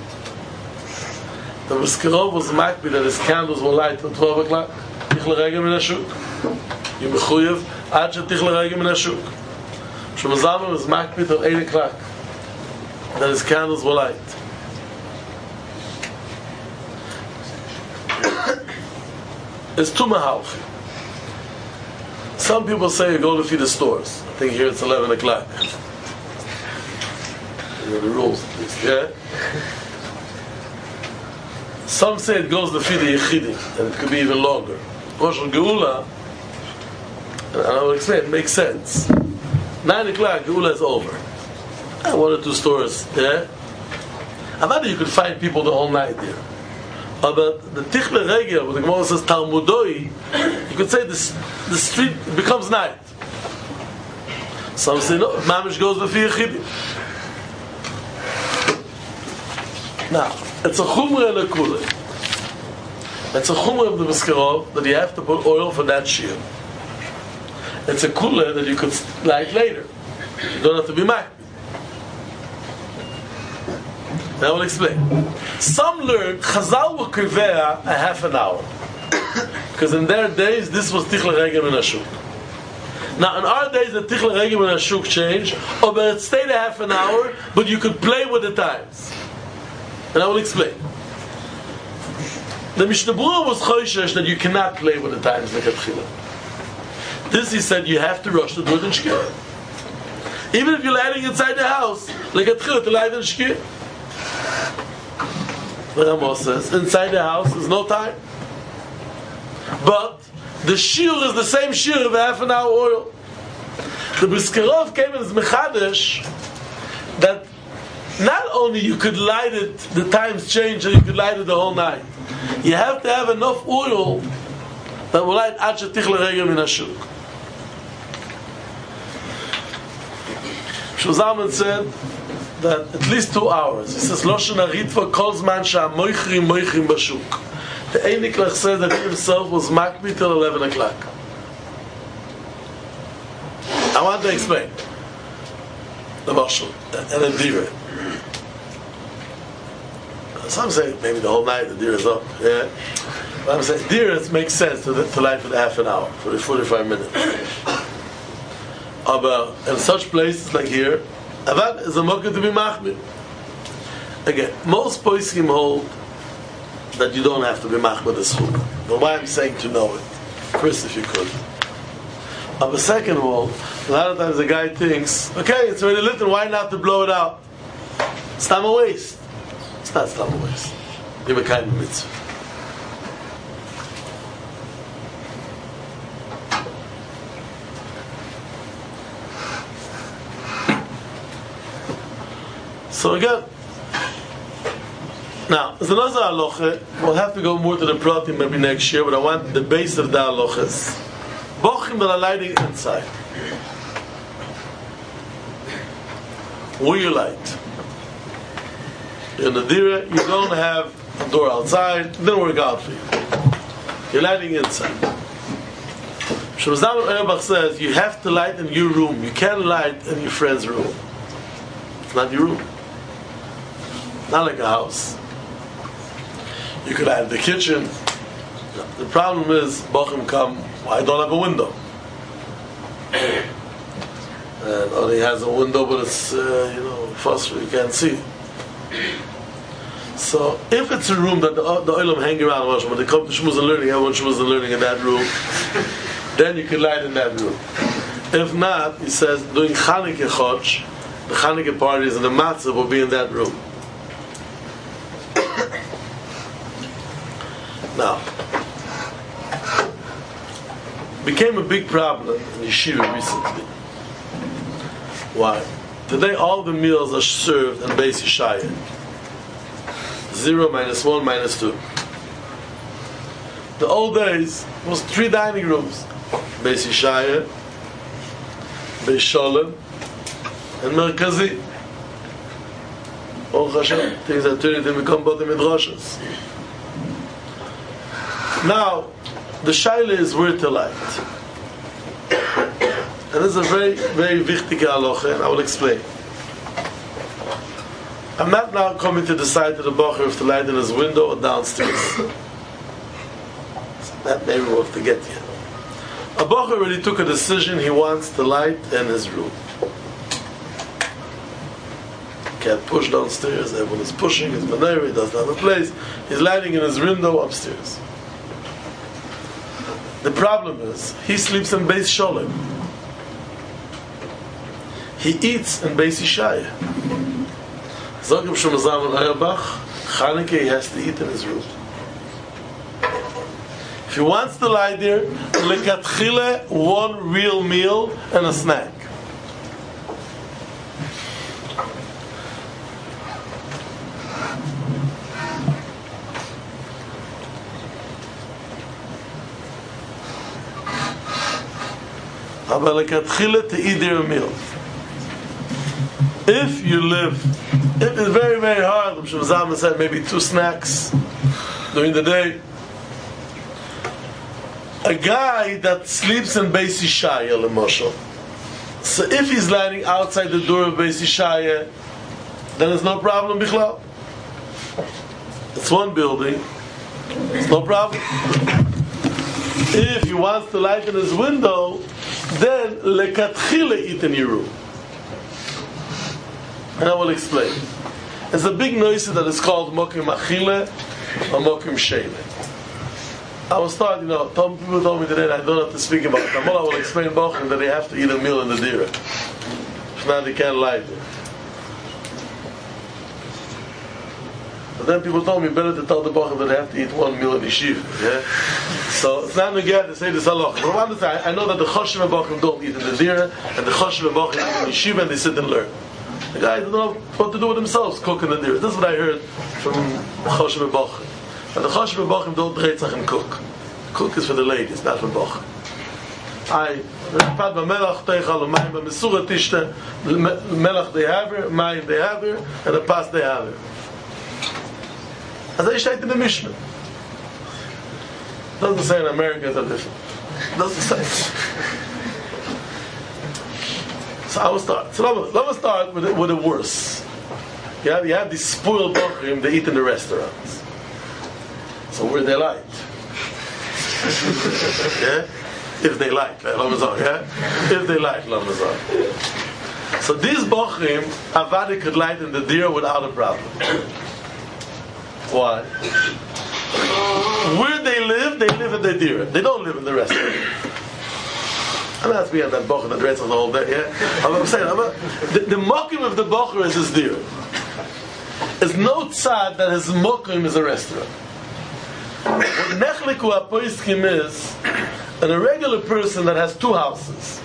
The Briskerov was makbi that his candles were light till 12 o'clock. Tichle Rega Min HaShuk. You mechuyev, ad shetichle Rega Min HaShuk. Shemazalman was makbi till 8 o'clock. That his candles were light. It's two mahalchim. Some people say you go to feed the stores. I think here it's 11 o'clock. You know the rules at least, yeah? Some say it goes to feed the Yechidim, and it could be even longer. Rosh Geula, and I will explain, it makes sense. 9 o'clock, Geula is over. One or two stores, yeah? I bet you could find people the whole night there. But the Tichle Rega, where the Gemara says Talmudoi, you could say the street becomes night. Some say no, Mamish goes to feed Yechidim. Now, it's a chumrah and a kula. It's a chumrah of the Briskerov that you have to put oil for that shear. It's a kula that you could light later. You don't have to be makbi. Now I will explain. Some learn Chazal will kivea a half an hour. Because in their days, this was Tichle Rega Min HaShuk. Now in our days, the Tichle Rega Min HaShuk changed, but it stayed a half an hour, but you could play with the times. And I will explain. The Mishnah Berurah was choishesh that you cannot play with the times like Atchila. This he said you have to rush to do it in Shkir. Even if you're lighting inside the house, like Atchila to light in Shkir. The Rambam says inside the house there's no time. But the shiur is the same shiur of half an hour oil. The Briskerov came in his Mechadesh that not only you could light it, the times change, and you could light it the whole night. You have to have enough oil that will light ad shetichle Rega Min HaShuk. Shulzalman said that at least 2 hours. He says, Loshen HaRitva kol zman she'amoichrim moichrim b'shuk. The Einiklach said that he himself was makbi till 11 o'clock. I want to explain the Mashal and the Dira. Some say maybe the whole night the deer is up. Yeah, but I'm saying deer makes sense to light for the half an hour, for the 45 minutes. But in such places like here, Avad is a mokkah to be machmir. Again, most poskim hold that you don't have to be machmir the schuk. But why I'm saying to know it, Chris, if you could. But second of all, a lot of times the guy thinks, okay, it's already lit, and why not to blow it out? It's time a waste. It's not time a waste. Give a kind of mitzvah. So again, now there's another halacha. We'll have to go more to the pratim maybe next year, but I want the base of the halachas. Bochim that are lighting inside. Where you light? In the dira, you don't have a door outside. It didn't work out for you. You're lighting inside. Shemazalman Auerbach says you have to light in your room. You can't light in your friend's room. It's not your room. Not like a house. You could light in the kitchen. The problem is, Bochim come, I don't have a window. or he has a window but it's phosphor, you can't see. So if it's a room that the olam hang around, when they come to shmuz and learning, everyone shmuz and learning in that room, then you can light in that room. If not, he says during Chanukah Chodsh, the Chanukah parties and the matzah will be in that room. Now, became a big problem in Yeshiva recently. Why? Today all the meals are served in Beis Yeshaya. 0, -1, -2. The old days was 3 dining rooms. Beis Yeshaya, Beis Sholem, and Merkazi. Baruch Hashem, things are turning to become both the midrashas. Now, the shaila is where to light. And this is a very, very wichtige halacha, and I will explain. I'm not now coming to decide to the bacher if to light in his window or downstairs. That maybe we'll have to get here. A bacher already took a decision, he wants to light in his room. Can't push downstairs, everyone is pushing, his menorah, he doesn't have a place, he's lighting in his window upstairs. The problem is, he sleeps in Beis Sholem. He eats in Beis Yeshaya. Zogim Shlomo Zalman Auerbach, Chanukah, he has to eat in his room. If he wants to lie there, lekatchile, one real meal and a snack. But lekatchile to eat their meal. If you live, it is very, very hard. Shlomo Zalman said maybe 2 snacks during the day. A guy that sleeps in Beis Yeshaya, l'moshel. So if he's lying outside the door of Beis Yeshaya, then it's no problem, bichlal. It's one building. It's no problem. If he wants to light in his window, then lekatchile eat in your room. And I will explain. It's a big noise that is called mokim achile or mokim sheile. I will start, some people told me today that I don't have to speak about it. I will explain bochim that they have to eat a meal in the dira. If not, they can't lie there. But then people told me better to tell the bochim that they have to eat 1 meal in yeshiva. Yeah? So it's not again to say this halach. But I know that the choshev bochim don't eat in the dira, and the choshev bochim eat in yeshiva, and they sit and learn. The guys don't know what to do with themselves, cooking the dira. This is what I heard from choshev bochim. And the choshev bochim don't reitzach and cook. Cook is for the ladies, not for bochim. Pad melach teichal u'mayim b'mesura tishte melach dehaver, mayim dehaver, and a pas dehaver. As I state in the Mishnah. Doesn't say in America are different. Doesn't say. So I will start. So let me start with the worst. You have these spoiled bochim, they eat in the restaurants. So where they light? Yeah? If they light, yeah? If they light, so these bochim, avadi could light in the dira without a problem. Why? Where they live in the dira. They don't live in the restaurant. I'm not speaking of that bocher that reads the whole day, yeah? I'm saying, the mokim of the bocher is his dira. There's no tzad that his mokim is a restaurant. What nechliku apoiskim is, and a regular person that has 2 houses.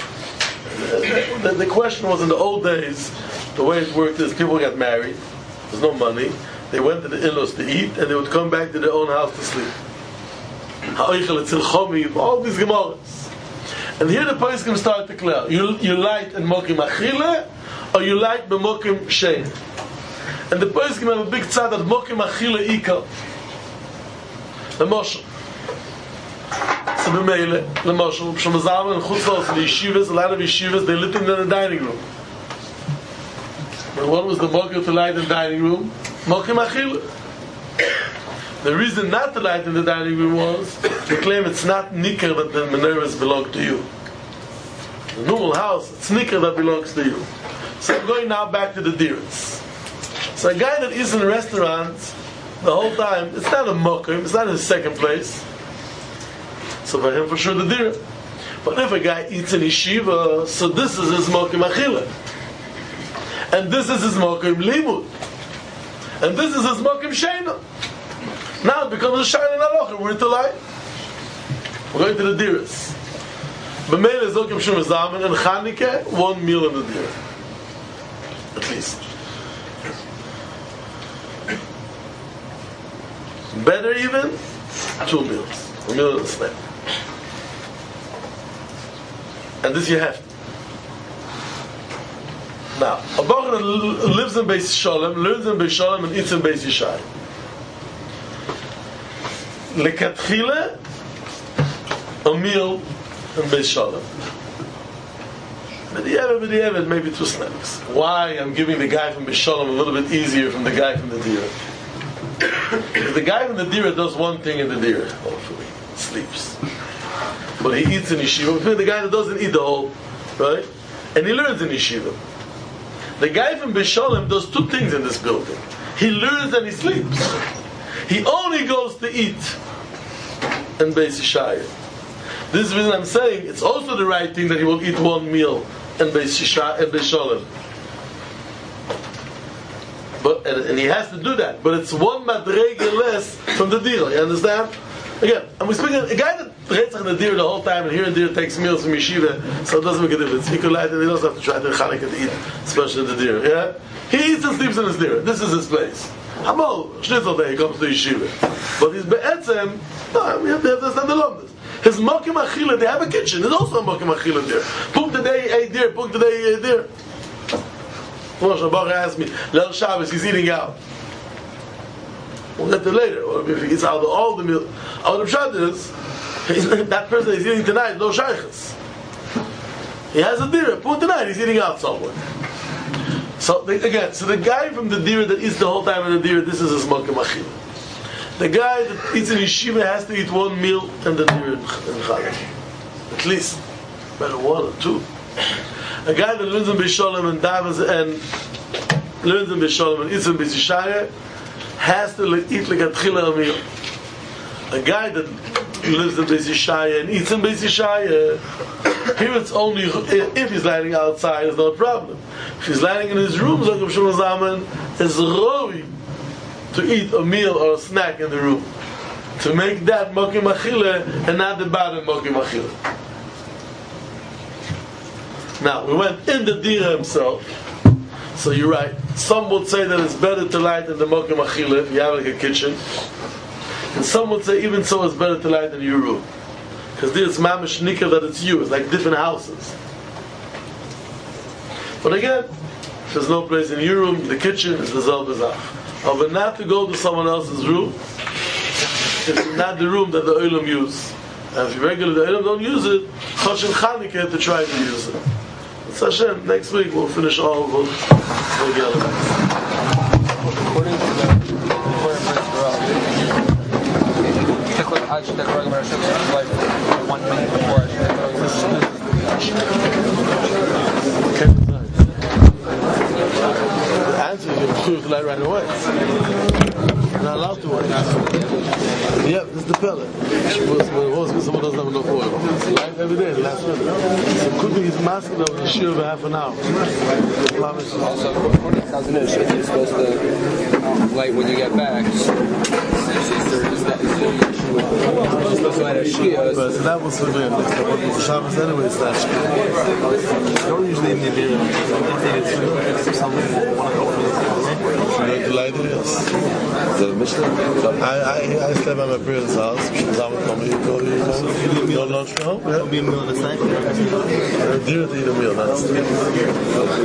The question was in the old days, the way it worked is people got married, there's no money, they went to the in-laws to eat, and they would come back to their own house to sleep. All these gemaras. And here the poskim start to clear. You light in mokim achile, or you light in mokim shein. And the poskim have a big tzad that mokim achile ikal. The moshel. So b'meile, the moshel, Shlomo Zalman and chutzlos, the yeshivas, a lot of yeshivas, they lit in the dining room. And what was the mokim to light in the dining room? Mokim achile. The reason not to light in the dining room was to claim it's not nikar that the menorahs belong to you. The normal house, it's sneaker that belongs to you. So I'm going now back to the diras. So a guy that eats in restaurants the whole time, it's not a mokim, it's not his second place. So for him, for sure, the dira. But if a guy eats in yeshiva, so this is his mokim achila. And this is his mokim limud. And this is his mokim sheina. Now it becomes a shayla nalocha, we're to lie. We're going to the diras. B'meil is Zokim Shum Zaman and Chanukah, 1 meal in the dira. At least. Better even, 2 meals. A meal and a snack. And this you have to. Now, a Bachar that lives in Beis Shalom, learns in Beis Shalom, and eats in Beis Yishai. Lekatchila, a meal in Beis Shalom. But maybe 2 snacks. Why I'm giving the guy from Beis Shalom a little bit easier from the guy from the Dira? Because the guy from the Dira does one thing in the Dira, hopefully, sleeps. But he eats in yeshiva. The guy that doesn't eat the whole, right? And he learns in yeshiva. The guy from Beis Shalom does 2 things in this building. He learns and he sleeps. He only goes to eat in Beis Yishai. This is the reason I'm saying it's also the right thing that he will eat 1 meal in Beis Yishai and Beis Shalom. But and he has to do that. But it's 1 madrega less from the dira. You understand? Again, and we're speaking a guy that reads in the dira the whole time, and here and there takes meals from yeshiva, so it doesn't make a difference. He could lie and he doesn't have to try to Chanukah to eat, especially the dira. Yeah, he eats and sleeps in his dira. This is his place. Hamol Schnitzel day he comes to yeshiva, but he's be'etzem. No, we have to understand the London. His mokim achila, they have a kitchen. There's also a mokim achila there. Puk today ate there. Puk today ate there. Moshe Baruch asked me, Leil Shabbos, he's eating out. We'll get to later. Or if he eats out of all the meal. Out of Shabbos, that person is eating tonight, no shaykhs. He has a dira. Puk tonight, he's eating out somewhere. So again, so the guy from the dira that eats the whole time in the dira, this is his mokim achila. The guy that eats in yeshiva has to eat 1 meal and the dira in Chanukah. At least. Better 1 or 2. A guy that learns in Beis Shalom and davens and learns in Beis Shalom and eats in Beis Yishai has to eat like a tchila meal. A guy that lives in Beis Yishai and eats in Beis Yishai, here it's only if he's lying outside, it's no problem. If he's lying in his room, Zokim Shum Zaman is roi to eat a meal or a snack in the room. To make that mokim achila and not the bottom mokim achila. Now, we went in the dira himself. So you're right. Some would say that it's better to light in the mokim achila if you have like a kitchen. And some would say even so it's better to light in your room. Because there's mamish nikah that it's you. It's like different houses. But again, if there's no place in your room, the kitchen is the zelbazach. But not to go to someone else's room, it's not the room that the olam use. And if you regularly the olam don't use it, Chosh and Chanukah to try to use it. It's Hashem, next week we'll finish all of them. We'll get it back. According to the I should take regular Hashem like 1 minute before I should The answer is you're supposed to light right away. You're not allowed to wait. Yep, this is the pellet. Someone doesn't have enough oil. Light every day, the last minute. So cooking is masking over the shiur of half an hour. Also, according to Chazanish, you're supposed to light when you get back. You're supposed to light a shiur. But that was for me. The Shabbos anyway is that shiur. Don't usually in the beer. If someone want to go for it, you going to light it? Yes. The Mishnah? I stay by my parents' house. Someone told me, you go lunch from home? Yeah. It'll be a meal in a snack. Deer to eat a meal, that's